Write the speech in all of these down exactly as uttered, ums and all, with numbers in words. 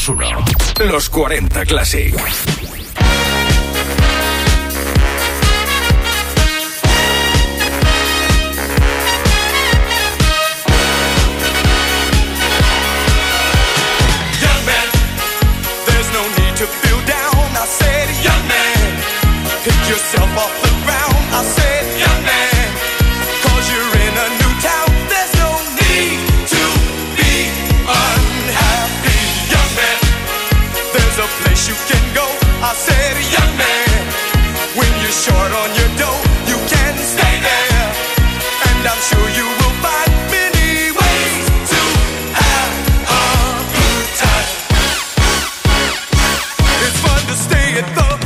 uno. Los cuarenta Classic. Pick yourself off the ground, I said, young man, cause you're in a new town, there's no need to be unhappy, young man, there's a place you can go, I said, young man, when you're short on your dough, you can stay there, and I'm sure you will find many ways to have a good time. It's fun to stay at the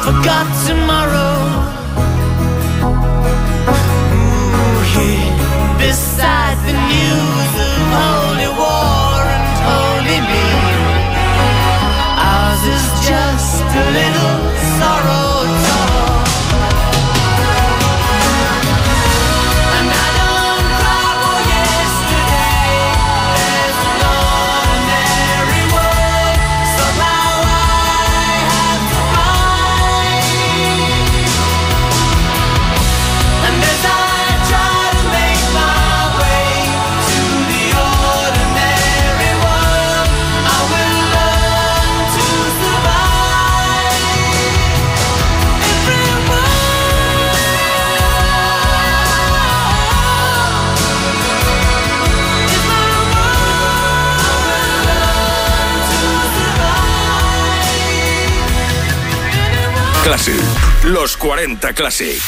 forgot tomorrow. Ooh, here beside the news of holy war and holy me, ours is just a little sorrow talk. And I don't cry for yesterday. There's an ordinary world, somehow I have to fight. And as I try to make my way to the ordinary world, I will learn to survive. Everyone is my world. I will learn to survive. Classic. Los cuarenta Classic.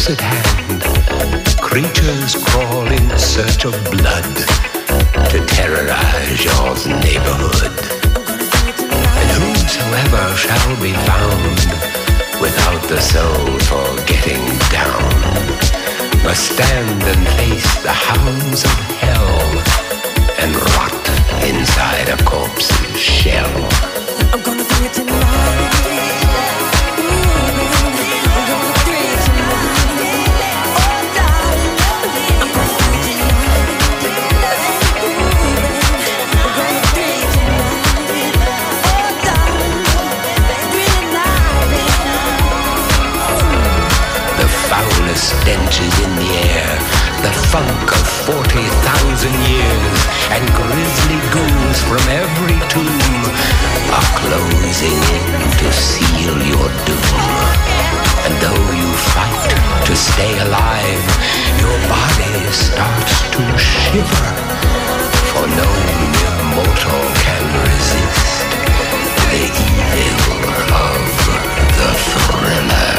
close at hand, creatures crawl in search of blood to terrorize your neighborhood. And whosoever shall be found without the soul for getting down must stand and face the hounds of hell and rot inside a corpse's shell. I'm gonna do it tonight. Stenches in the air, the funk of forty thousand years, and grisly ghouls from every tomb are closing in to seal your doom. And though you fight to stay alive, your body starts to shiver, for no mere mortal can resist the evil of the thriller.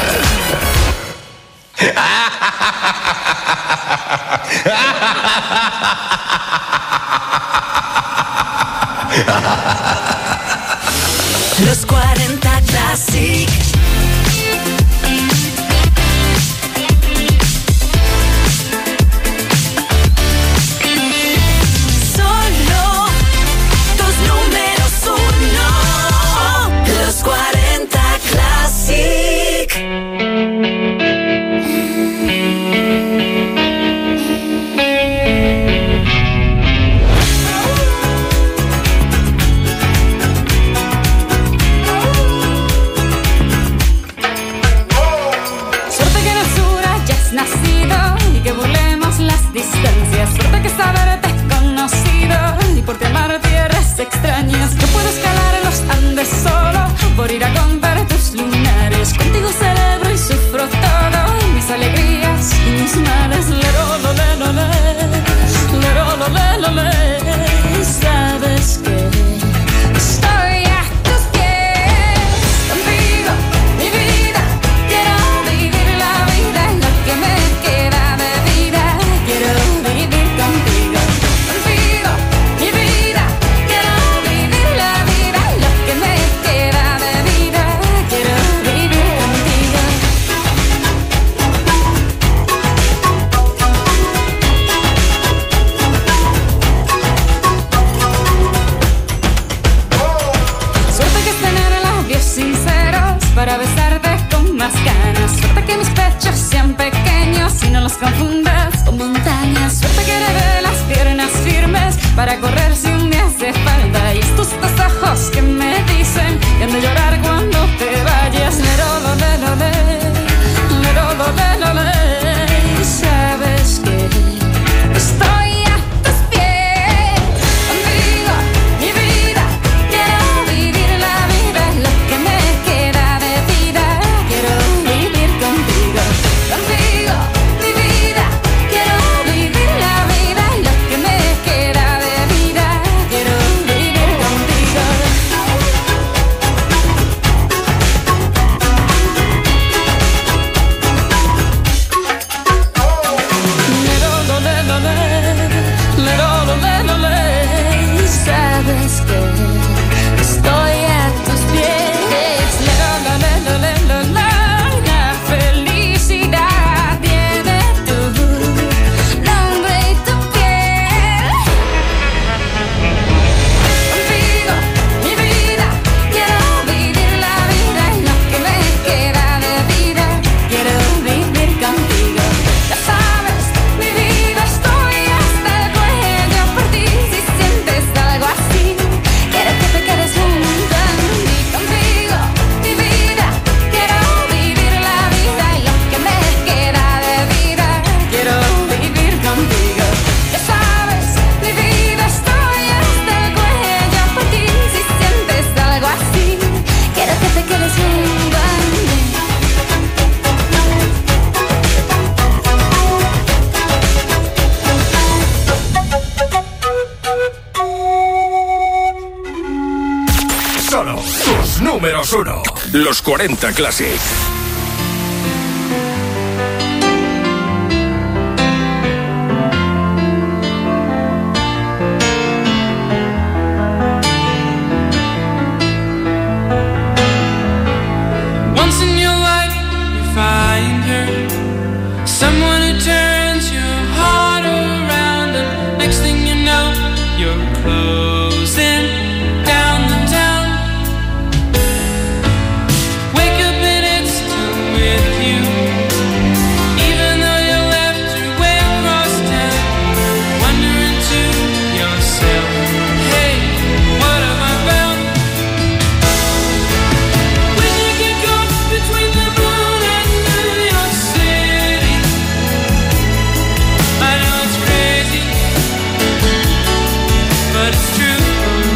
Los cuarenta Classic. Solo tus números uno. Los cuarenta Classic. Distancias, suerte que saberte conocido y por ti amar tierras extrañas. Yo puedo escalar en los Andes solo por ir a contar tus lunares. Contigo celebro y sufro todo, mis alegrías y mis males. Lero, lo, le, lo, le, lero, lo, le, lo, le. Sabes que estoy a tus pies, contigo, mi vida. Quiero vivir la vida, lo que me queda de vida. Quiero vivir contigo, contigo, mi vida. Quiero vivir la vida, lo que me queda de vida. Quiero vivir contigo. Suerte que es tener labios sinceros para besarte con más ganas. Suerte que mis pechos sean pequeños y no los confundas con montañas. Suerte que heredé las piernas firmes para correr si un día hace falta. Y estos dos ojos que me dicen que han de llorar cuando te vayas. Lero, lo, le, lo, le, lero, lo, le, lo, le. Sabes que estoy a tus pies, contigo, mi vida. Quiero vivir la vida, lo que me queda de vida. Quiero vivir contigo, contigo, mi vida. Quiero vivir la vida, lo que me queda de vida. Quiero vivir contigo. Lero, lo, le, lo, le, lero, lo, le, lo, le. Sabes que estoy a tus pies. Lero, lo, le, lo, le, lo, la. La felicidad tiene tu nombre y tu piel. Contigo, mi vida. Quiero vivir la vida y lo que me queda de vida. Quiero vivir contigo. Ya sabes, mi vida, estoy hasta el cuello por ti. Si sientes algo así, quiero que te quedes junto a mí. Contigo, mi vida. Quiero vivir la vida y lo que me queda de vida. Quiero vivir contigo. Ya sabes, mi vida, estoy hasta el cuello por ti. Si sientes algo así, quiero que te quedes junto a mí. Solo tus números uno. Los cuarenta Classic. Next thing you know, you're closing down the town. Wake up and it's still with you, even though you left your way across town. Wondering to yourself, hey, what have I found? Wish I could go between the moon and New York City. I know it's crazy, but it's true.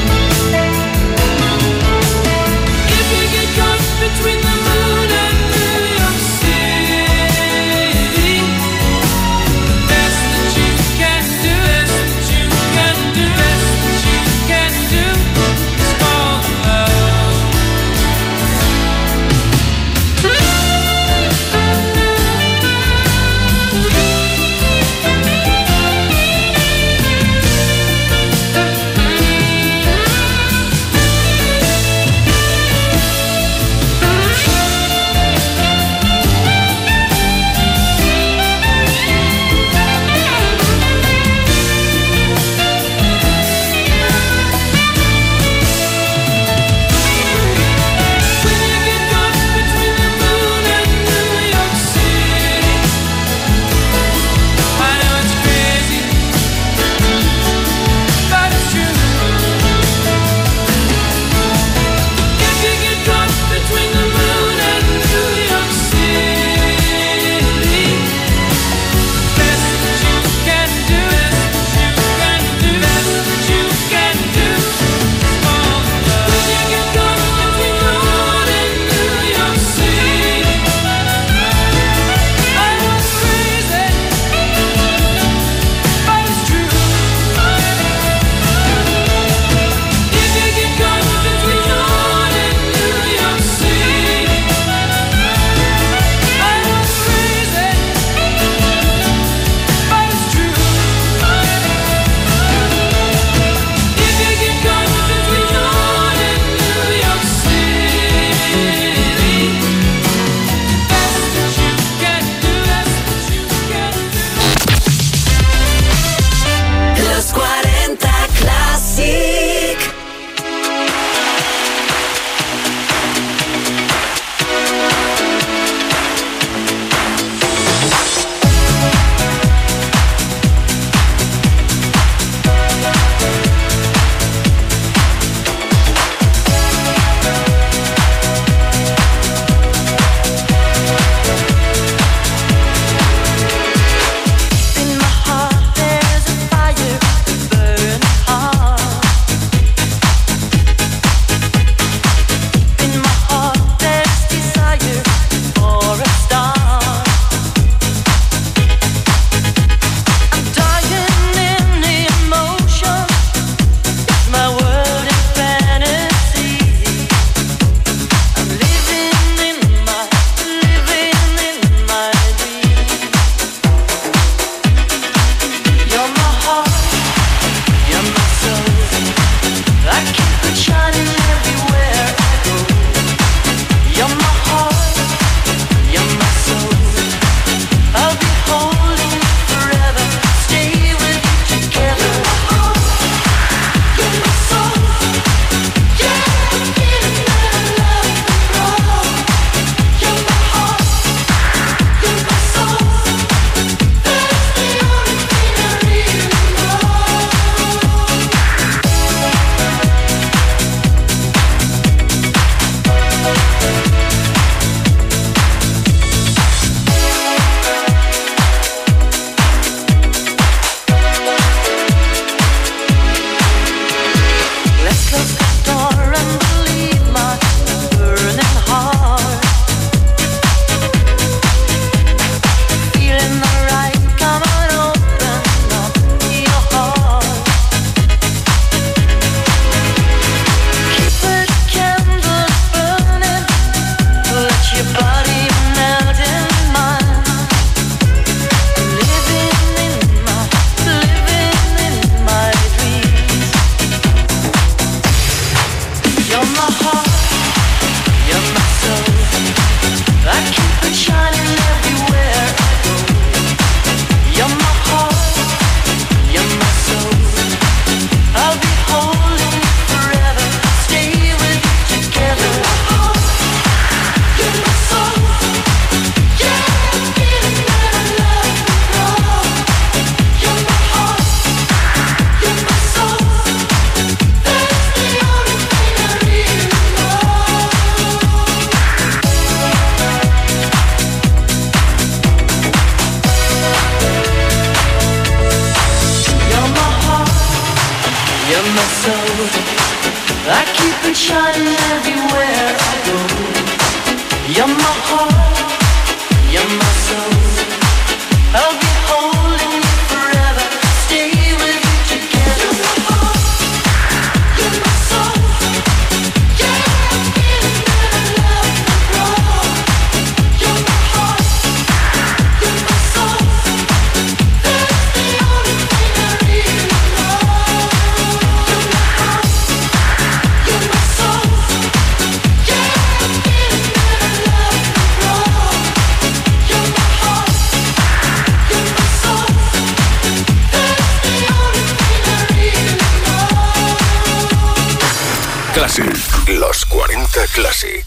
my soul. I keep it shining everywhere I go. You're my heart, you're my soul. I'll be holding you forever, stay with you together. You're my heart, you're my soul. Yeah, I'm feeling that I love you wrong. You're my heart, you're my soul. That's the only thing I really know. You're my heart, you're my soul. Yeah, I'm feeling that I love you wrong. You're my heart, you're my soul. That's the only thing I really know. Classic. Los cuarenta Classic.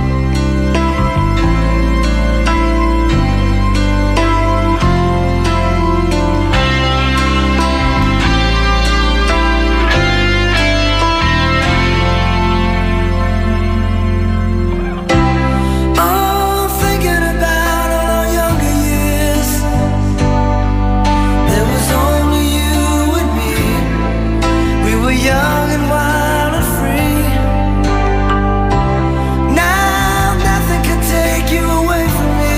Oh, thinking about all our younger years. There was only you and me. We were young and wild and free. Now nothing can take you away from me.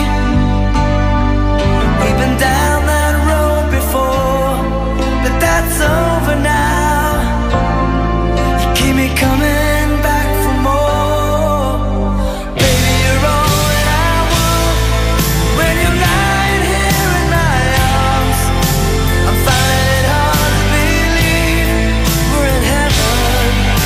We've been down that road before, but that's over now. You keep me coming back for more. Baby, you're all that I want. When you're lying here in my arms, I'm finding it hard to believe we're in heaven.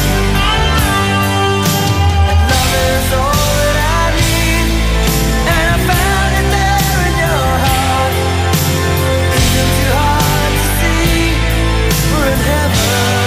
And love is all that I need, and I found it there in your heart. Isn't too hard to see we're in heaven.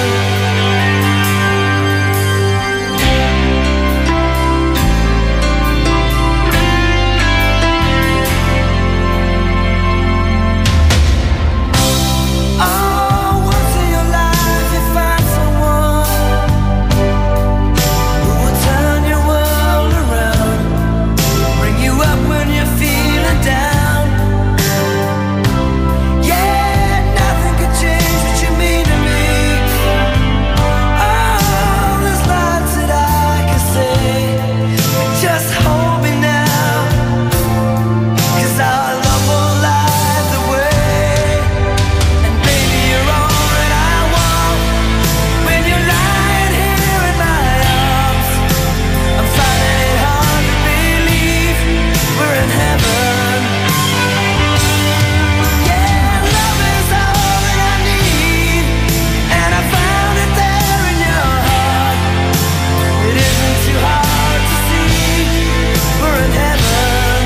Oh, once in your life you find someone who will turn your world around, bring you up when you're feeling down. Yeah, nothing could change what you mean to me. Oh, there's lots that I can say, but just hold me now, 'cause our love will light the way. And baby, you're all that I want. When you're lying here in my arms, I'm finding it hard to believe we're in heaven. Yeah, love is all that I need, and I found it there in your heart. It isn't too hard to see we're in heaven.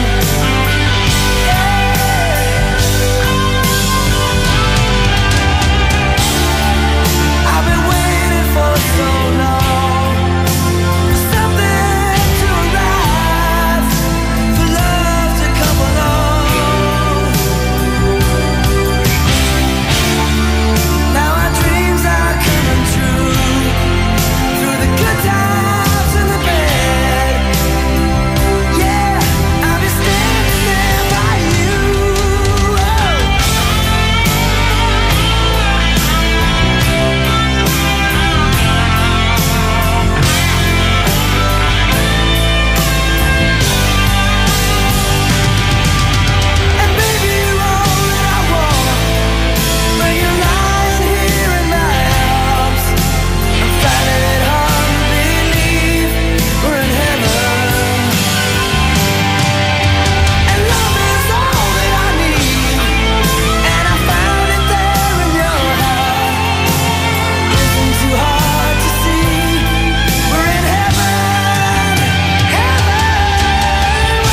I've been waiting for so long, for something to arrive, for love to come along. Now our dreams are coming true, through the good times and the bad. Yeah, I'll be standing there by you. And baby, you're all that I want. When you're lying here in my arms, I'm finding it hard to believe we're in heaven. And love is all that I need, and I found it there in your heart. Isn't too hard to see we're in heaven, heaven.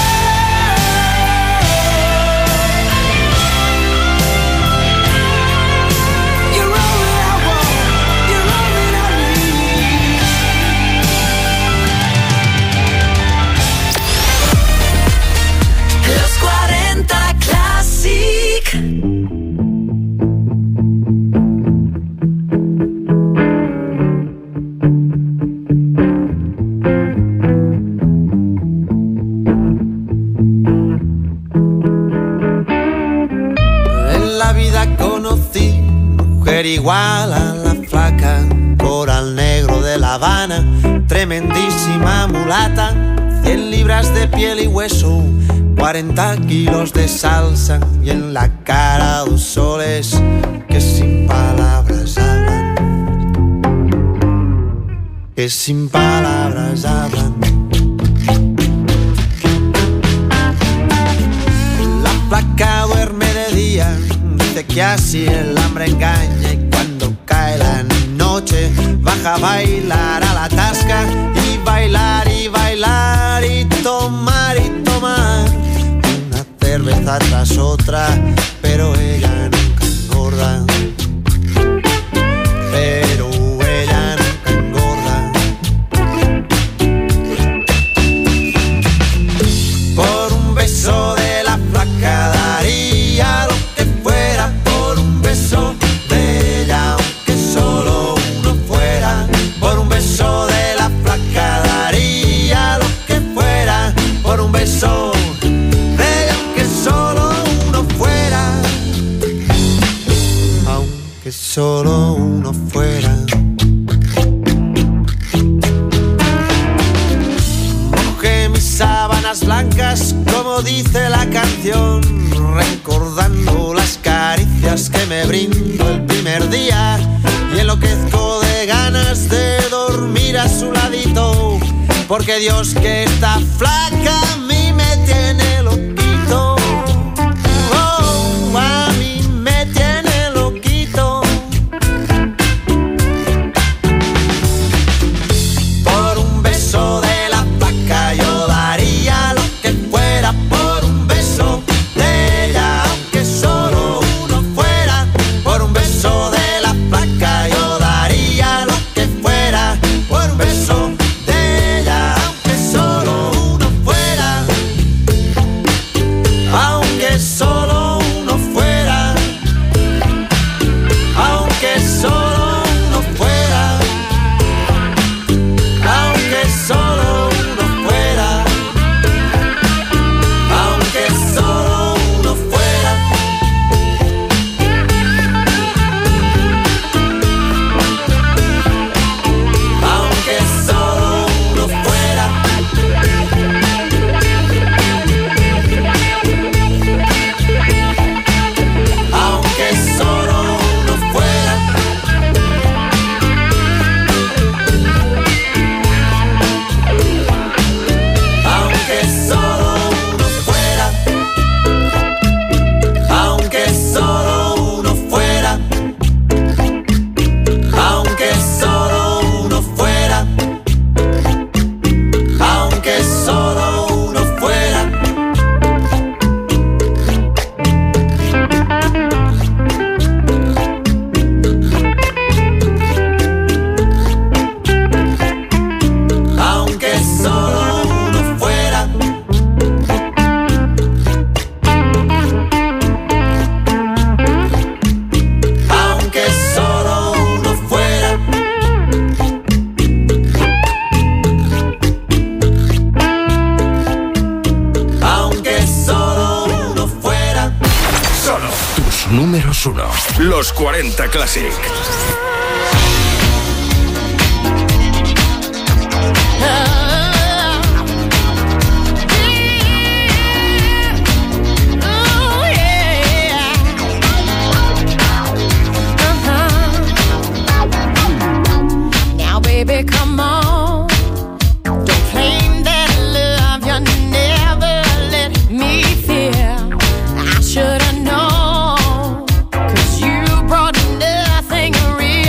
You're all that I want, you're all that I need. Los cuarenta Classic. En la vida conocí mujer igual a la flor. flaca, coral negro de La Habana, tremendísima mulata, cien libras de piel y hueso, cuarenta kilos de salsa y en la cara dos soles que sin palabras hablan, que sin palabras hablan. La flaca duerme de día, dice que así el hambre engaña, y cuando cae la noche baja a bailar a la tasca, y bailar y bailar y tomar y tomar una cerveza tras otra, pero ella nunca engorda, pero ella nunca engorda. Por un beso de la flaca daría lo que fuera, por un beso de ella, aunque solo uno fuera. Por un beso de la flaca daría lo que fuera, por un beso de ella, aunque solo uno fuera, aunque solo uno fuera. Mojé mis sábanas blancas, como dice la canción, recordando las caricias que me brindó el primer día, y enloquezco de ganas de dormir a su ladito, porque Dios que está flaca a mí me tiene loquito. Oh, a mí me tiene loquito. Por un beso de la flaca yo daría lo que fuera, por un beso de ella, aunque solo uno fuera. Por un beso de la flaca yo daría lo que fuera, por un beso de ella, aunque solo uno fuera, aunque solo uno fuera, aunque solo uno fuera, aunque solo uno fuera, aunque solo uno fuera. Aunque solo uno fuera. Aunque solo uno fuera. Aunque solo uno fuera. Aunque solo uno fuera. Aunque solo uno fuera. Aunque solo uno fuera. Aunque solo uno fuera. Aunque solo uno fuera. Aunque solo uno fuera. Solo tus números uno. Los cuarenta Classic. Now, baby, come on. Don't claim that love you never let me feel. I should've known, 'cause you brought nothing real.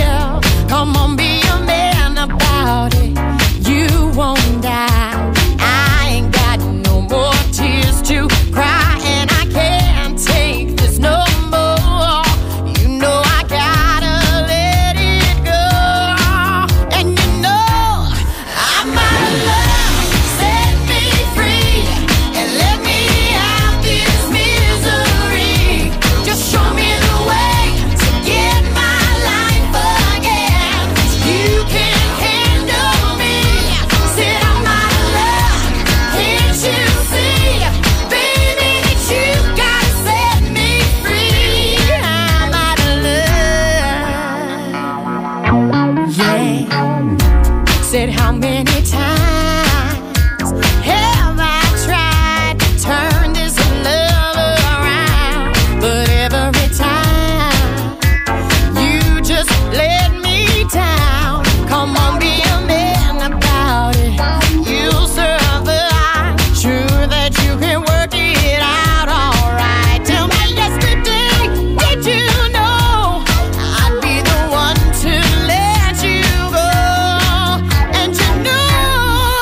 it, how many times have I tried to turn this love around? But every time you just let me down. Come on, be a man about it. You'll survive. Sure that you can work it out alright. Tell me yesterday, did you know I'd be the one to let you go? And you know,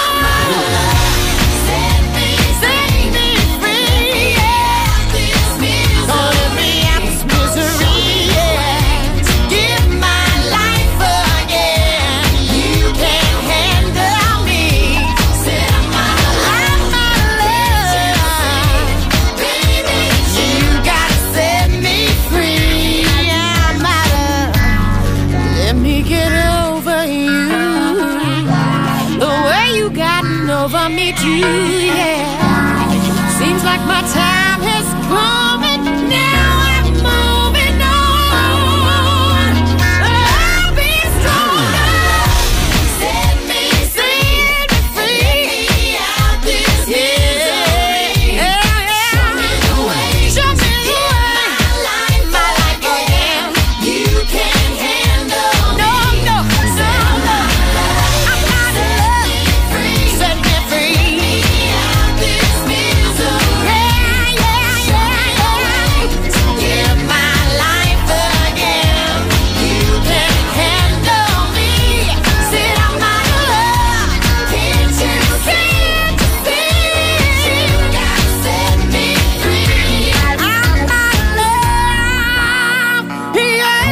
set me, set me free, yeah. Don't let me out this misery, yeah. Give my life again. You can't handle me. Set my life, my love, baby. You gotta set me free. I'm out of. Let me get over you. The way you gotten over me too, yeah. Seems like my time has come and now I'm moving on. I'll be stronger. Set me, set me free. Out this misery. Yeah, yeah. Show me the way. Show me the way. My life, my life again. You can't handle no, no, no, no. I'm out of love. Set me free. Out this misery. Yeah, yeah, yeah, yeah. Give my life again. You can't handle me. Sit on my love. Can't you see? You gotta set me free. I'm out of love. Yeah.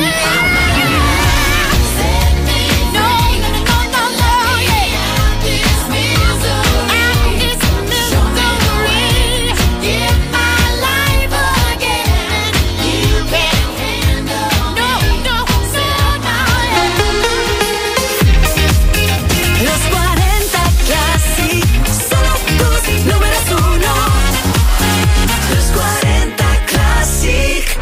Set me free. No, no, no, no, yeah. Out this misery. Out this misery. Give my life again. You can't handle no, no, set my Los cuarenta Classic, solo tus números uno. Los cuarenta Classic.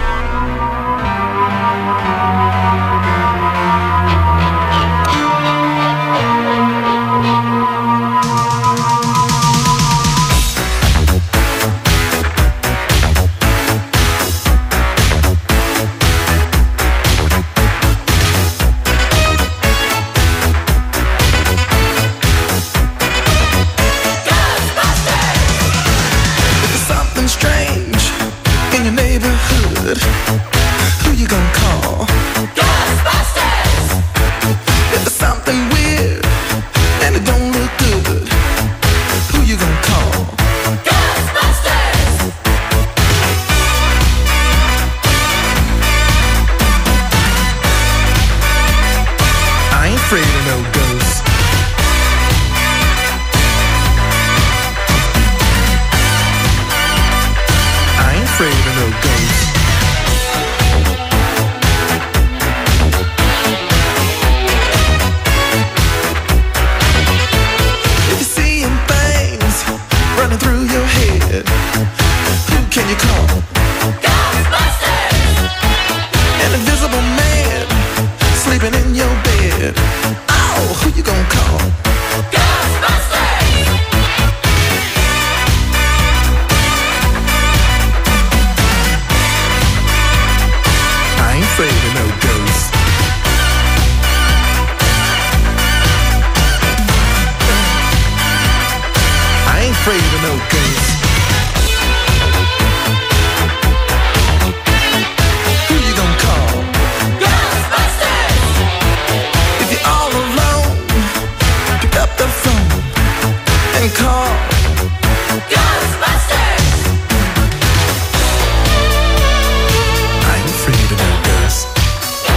Something strange in your neighborhood. Who you gonna call? Ghostbusters! If there's something weird and it don't look good, who you gonna call? Ghostbusters! I ain't afraid of no ghosts. I ain't afraid of no ghosts. If you're seeing things running through your head, who can you call? Ghostbusters! An invisible man sleeping in your bed. Oh, who you gonna call? Ghostbusters! I ain't afraid of no ghosts. I ain't afraid of no ghosts. Who you gonna call? Ghostbusters! If you're all alone, pick up the phone and call Ghostbusters! I ain't afraid of no ghosts.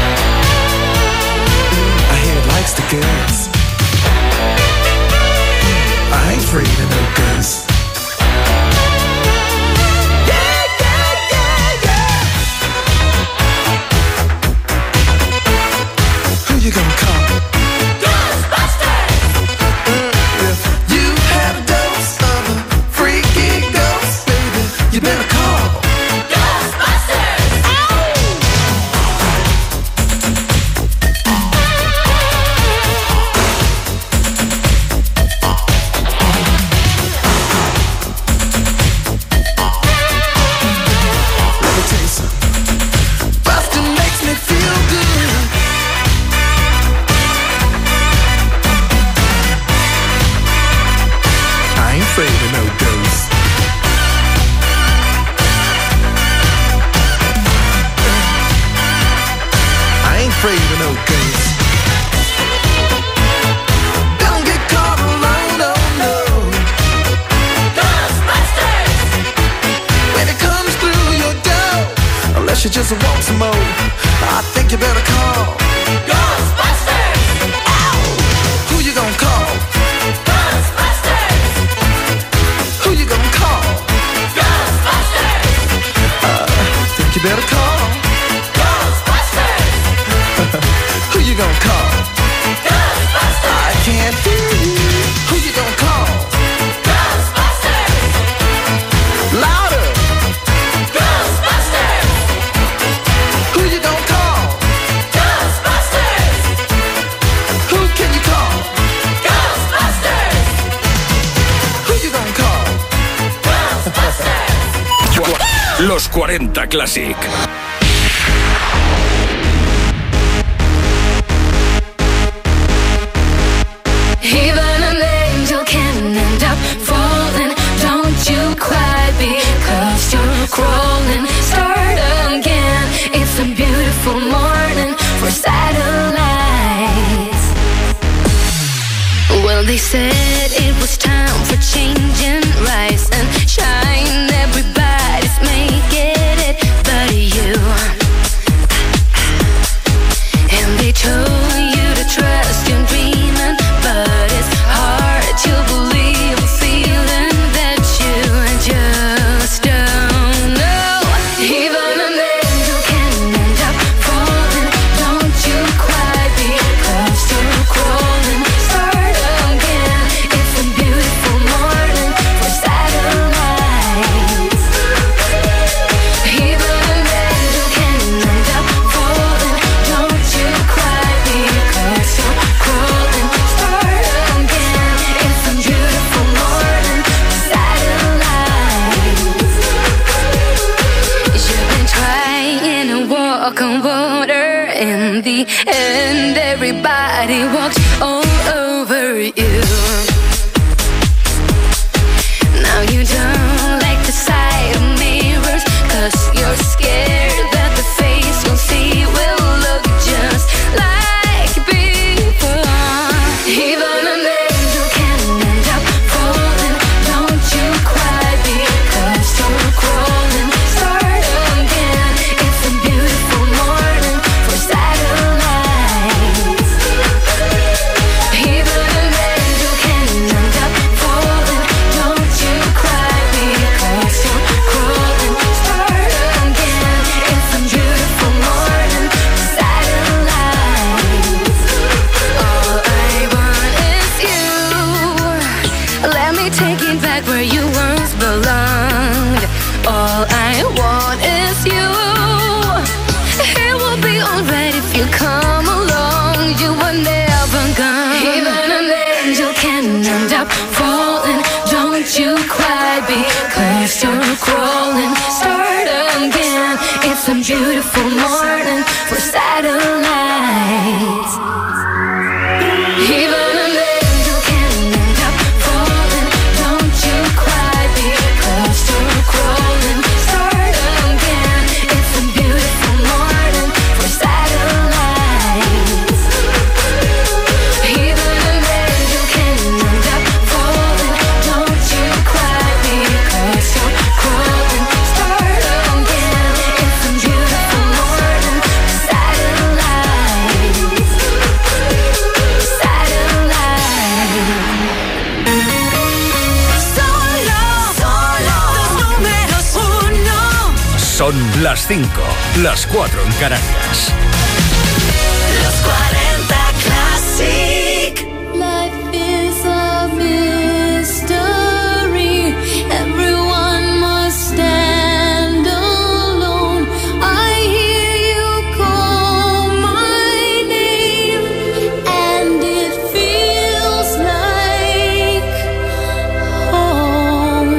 afraid of no ghosts. Don't get caught alone, oh no. Ghostbusters! When it comes through your door, unless you just want some more, I think you better call Ghostbusters! Ow! Who you gonna call? Ghostbusters! Who you gonna call? Ghostbusters! Uh, think you better call Ghostbusters! Who you gonna call? Ghostbusters! I can't hear you. Who you gonna call? Ghostbusters! Louder! Ghostbusters! Who you gonna call? Ghostbusters! Who can you call? Ghostbusters! Who you gonna call? Ghostbusters! Los cuarenta Classic. Even an angel can end up falling. Don't you cry because you're crawling. Start again. It's a beautiful morning for satellites. Well, they said it was time for change and rise and shine. Everybody's making it but you. And they told you to trust your dreaming, but it's hard to believe a feeling that you just don't know. Even an angel can end up falling. Don't you cry because you're crawling. Start again. It's a beautiful morning for satellites. Even an angel can end up falling. Don't you cry because you're crawling. Start again. It's a beautiful morning for satellites. You've been trying to walk on water. In the end, everybody walks all over you. Now you don't like the sight of mirrors, cause you're scared that the face you'll see will look just like before. Even an angel can end up falling. Don't you cry because you're crawling. Start again. It's a beautiful morning for satellites. Even an angel can end up falling. Don't you cry because you're crawling. Start again. It's a beautiful morning for satellites. All I want is you. Let me take it back where you once belonged. All I want is you. It will be alright if you come along. You were never gone. Even an angel can end up falling. Don't you cry because you're crawling. Start again. It's a beautiful morning for satellites. Even an angel can end up falling. Don't you cry because you're crawling. Start again. It's a beautiful morning for satellites. Even an angel can end up falling. Don't you cry because you're crawling. Start again. It's a beautiful morning for satellites. Satellites. Solo, solo, los números uno. Son las cinco, las cuatro en Canarias. Los cuarenta Classic. Life is a mystery. Everyone must stand alone. I hear you call my name, and it feels like home.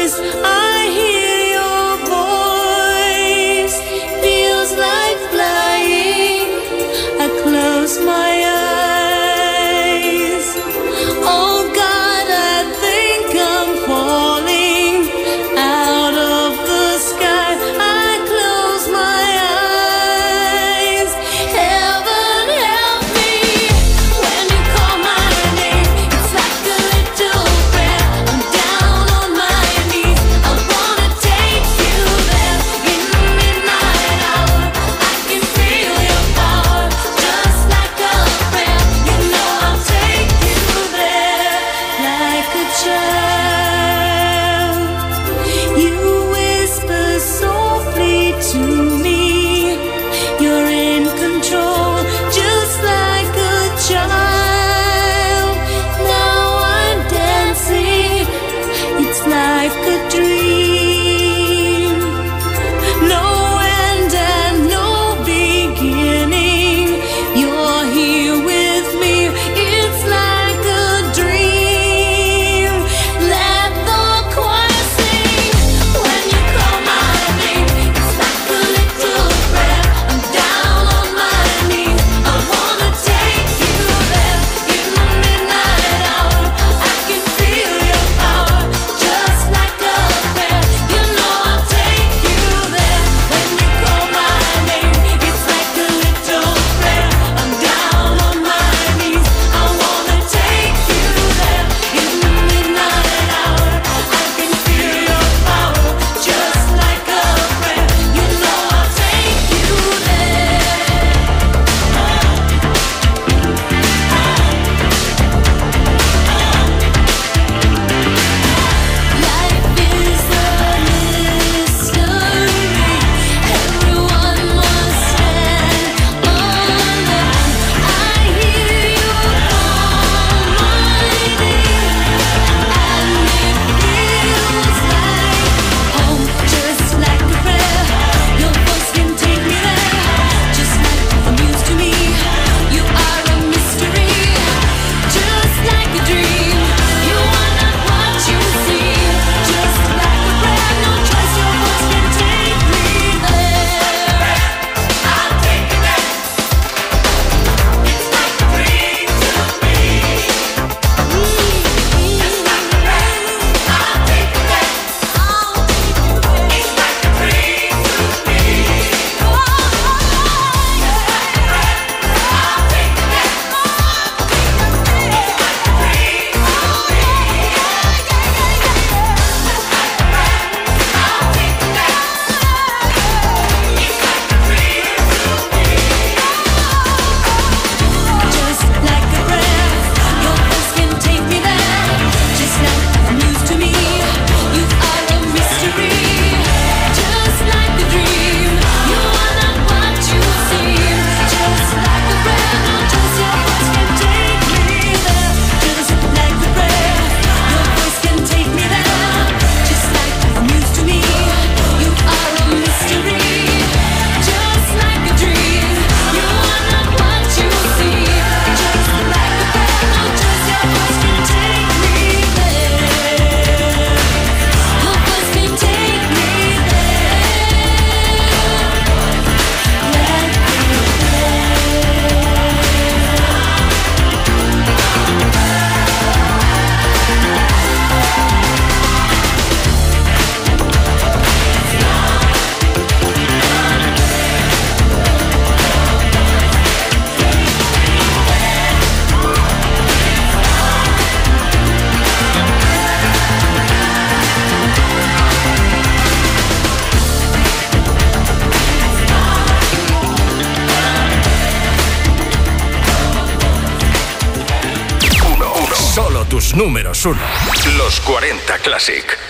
tus números uno. Los cuarenta Classic.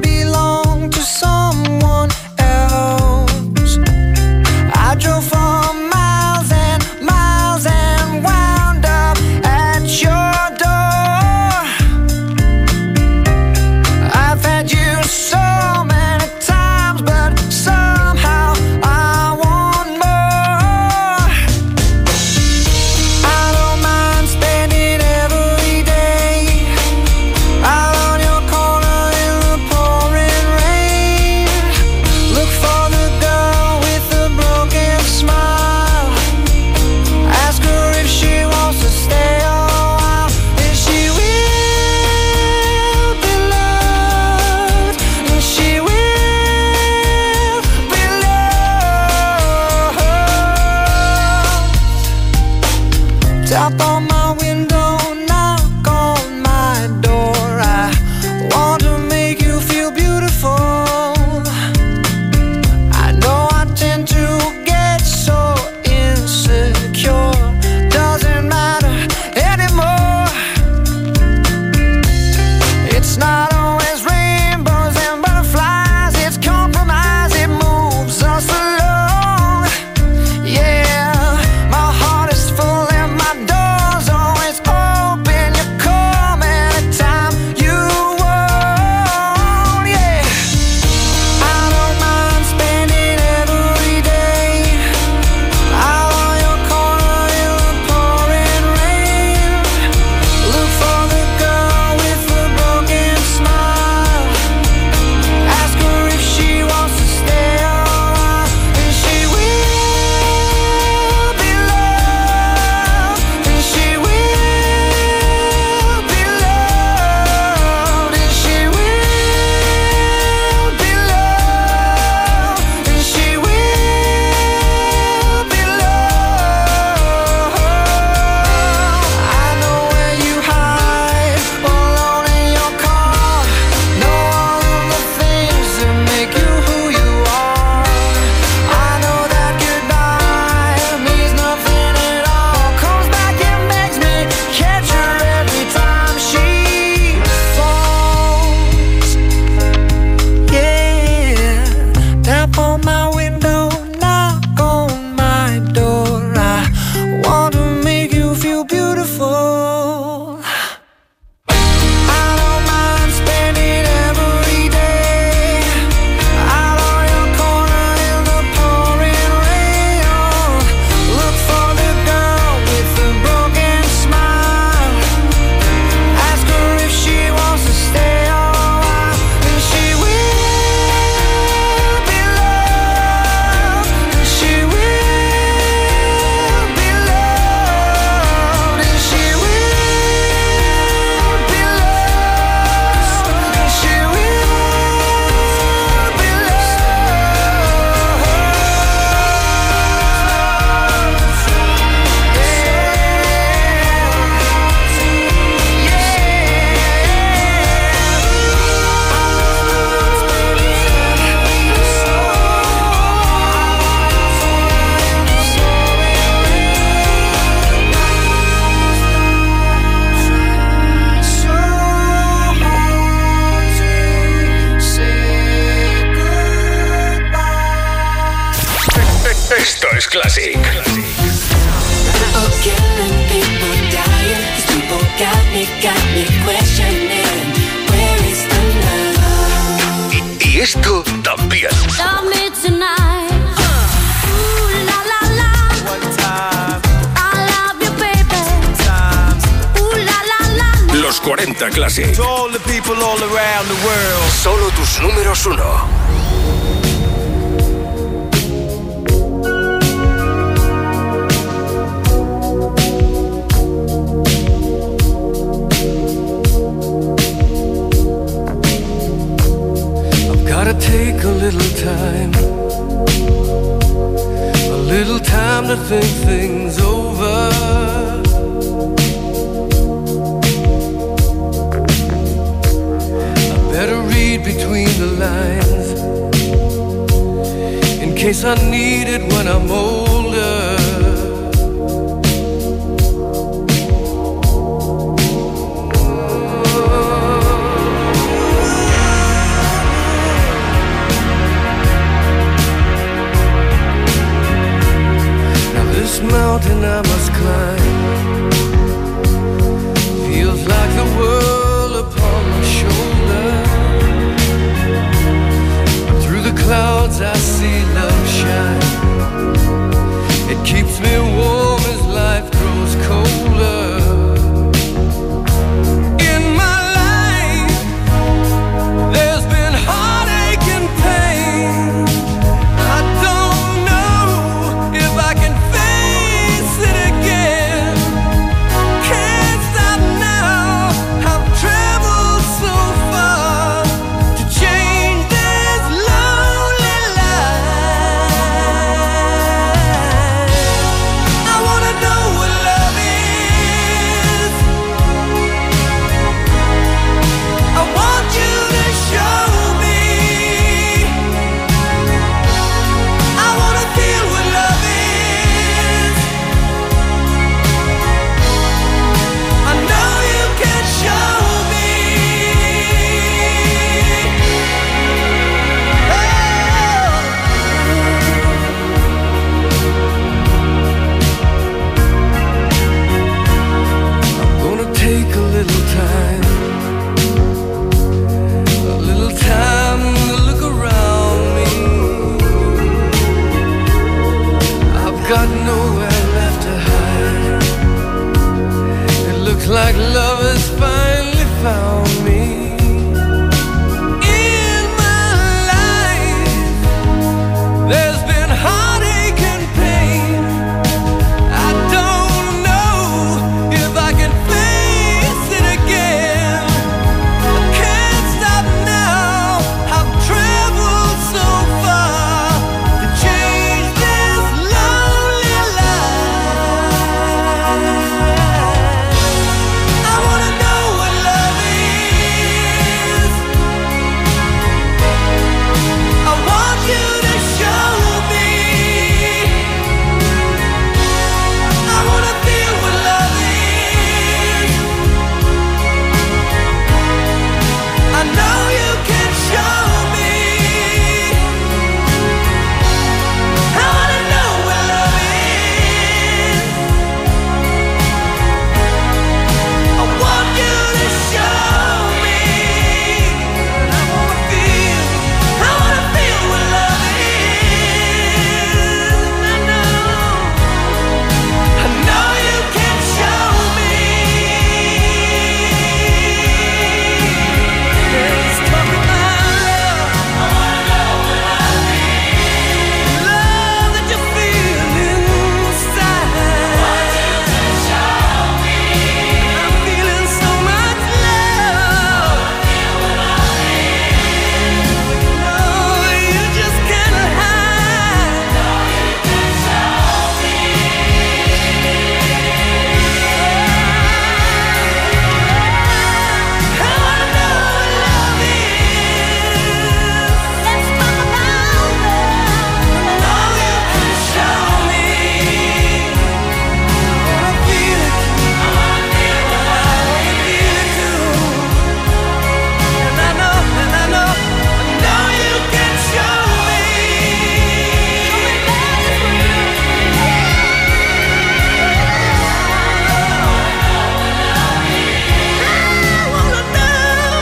Far Tap on my window, knock on my door. I want to make you feel beautiful. I know I tend to get so insecure. Doesn't matter anymore. It's not always rainbows and butterflies. It's compromise, it moves us along. Yeah, my heart is full and my door's always open. You come anytime you want. Yeah, I don't mind spending every day out on your corner in the pouring rain. Look for the girl with the broken smile. Ask her if she wants to stay a while, and she will be loved, and she will be loved, and she will be loved, and she will be loved. I know where you hide, alone in your car. Know all of the things that make you who you are. I know that goodbye means nothing at all. Comes back and begs me, catch her every time she falls. Yeah, tap on my window, knock on my door. I want to make you feel beautiful. I don't mind spending every day out on your corner in the pouring rain. Oh, look for the girl with the broken smile. Ask her if she wants to stay a while, and she will be loved, and she will be loved, and she will be loved, and she will be Esto es Classic. Oh, killing people, dying. These people got me, got me questioning. Where is the love? Y esto también. Love me tonight. Ooh, la la la. One time, I love you, baby. times. Ooh, la la la. Los cuarenta Classic. To all the people all around the world. Solo tus números uno. I've gotta take a little time, a little time to think things over. I better read between the lines in case I need it when I'm older. This mountain I must climb feels like the world upon my shoulder. Through the clouds I see love shine. It keeps me warm as life grows colder. In my life there's been heartache and pain. I don't know if I can face it again. Can't stop now. I've traveled so far to change this lonely life. like love has finally found me. In my life, there's been heartache and pain. I don't know if I can face it again. I can't stop now. I've traveled so far to change this lonely life. I wanna know what love is. I want you to show me. I wanna feel what love is. I know you can show me. I wanna know what love is. I want you to show me. I wanna feel, I wanna feel what love is. I know, I know you can show me. Let's talk about love. I wanna know what love is. Love that you feel inside. I want you to show me. I'm feeling so much love. I feel what love is. No, you just can't hide. No, you can show me. I wanna know what love is. Let's talk about love. I know you can show me. I wanna feel it. I wanna feel what love is. I feel it too. And I know, and I know, I know you can show me. I wanna know.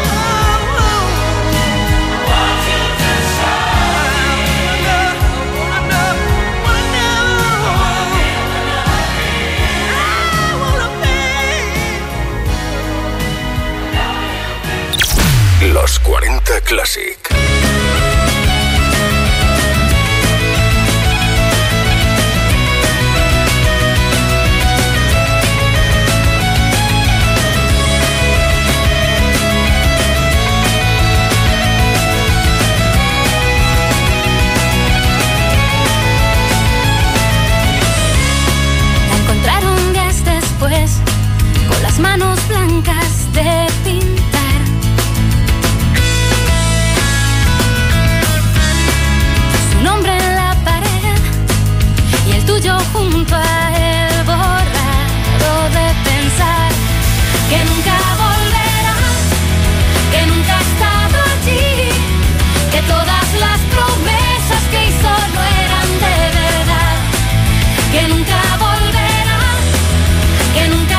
I want you to show me. I wanna know, wanna know, I wanna feel. Los cuarenta Classic. La encontraron días después, con las manos blancas de pintar. Su nombre en la pared y el tuyo junto a él, borrado de pensar que nunca volverá, que nunca ha estado allí, que todas las promesas que hizo no eran de verdad, que nunca volverá, que nunca